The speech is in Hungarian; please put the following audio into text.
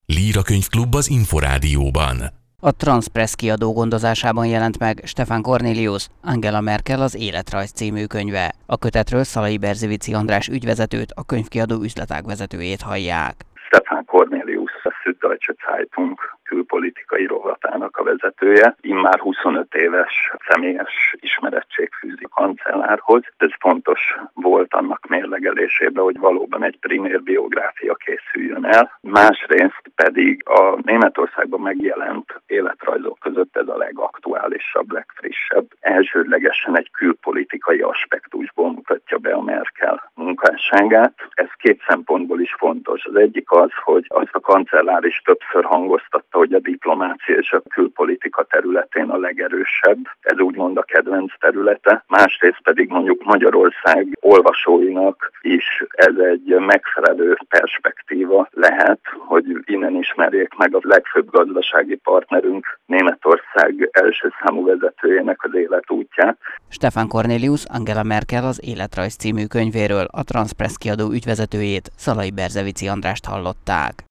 Líra Könyvklub az Inforádióban. A Transpress kiadó gondozásában jelent meg Stefan Cornelius, Angela Merkel az Életrajz című könyve. A kötetről Szalai Berzevici András ügyvezetőt, a könyvkiadó üzletág vezetőjét hallják. Stefan Cornelius, a Süddeutsche Zeitung külpolitikai rovatának a vezetője. Immár 25 éves személyes ismerettség fűzi a kancellárhoz. Ez fontos volt annak mérlegelésében, hogy valóban egy primér biográfia készüljön el. Másrészt pedig a Németországban megjelent életrajzok között ez a legaktuálisabb, legfrissebb. Elsődlegesen egy külpolitikai aspektusból mutatja be a Merkel munkásságát. Ez két szempontból is fontos. Az egyik az, hogy azt a kancellár is többször hangoztatta, hogy a diplomácia és a külpolitika területén a legerősebb. Ez úgymond a kedvenc területe. Másrészt pedig mondjuk Magyarország olvasóinak is ez egy megfelelő perspektíva lehet, hogy innen ismerjék meg a legfőbb gazdasági partnerünk, Németország első számú vezetőjének az életútját. Stefan Cornelius Angela Merkel az Életrajz című könyvéről, a Transpress kiadó ügyvezetőjét, Szalai Berzevici Andrást hallották.